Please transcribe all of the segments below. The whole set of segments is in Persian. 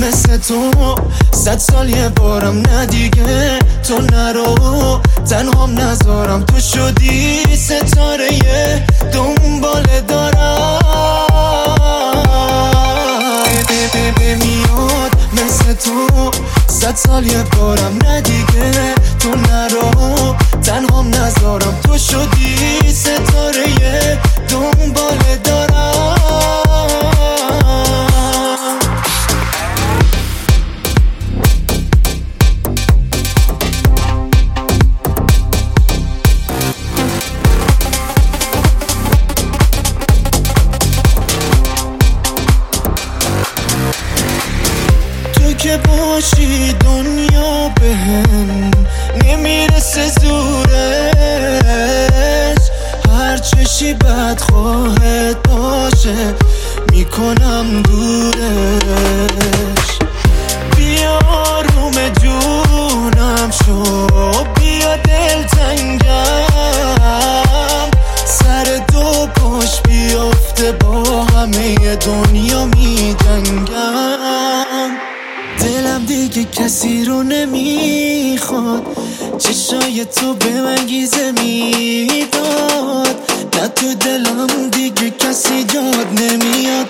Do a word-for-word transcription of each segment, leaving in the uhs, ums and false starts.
مثل تو صد سال یه بارم نه دیگه تو نرو تنهام نذارم تو شدی ستاره دنبال دارم میاد مثل تو صد سال یه بارم نه دیگه تو نرو تنهام نذارم تو شدی ستاره دنبال دارم که باشی دنیا بهم نمیرسه زورش، هر چشی بدخواهت باشه میکنم دورش. بیا آروم جونم شو، بیا دلتنگم، سر دو پاش بیافته با همه دنیا میجنگم. دلم دیگه کسی رو نمیخواد، چشای تو به من گیزه میداد، نه تو دلم دیگه کسی جاد نمیاد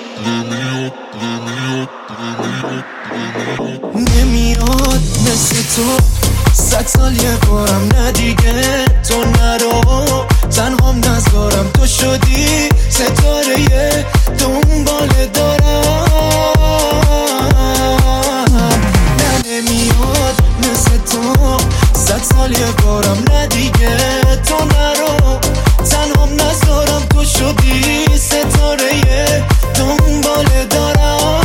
نمیاد مثل تو صد سال یه بارم نه دیگه تو نرو تنهام نذارم تو شدی ستاره دنبال دارم. صد سال یه بارم نه دیگه تو نرو تنهام نذارم تو شدی ستاره دنبال دارم.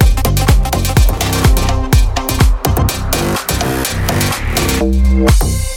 We'll be right back.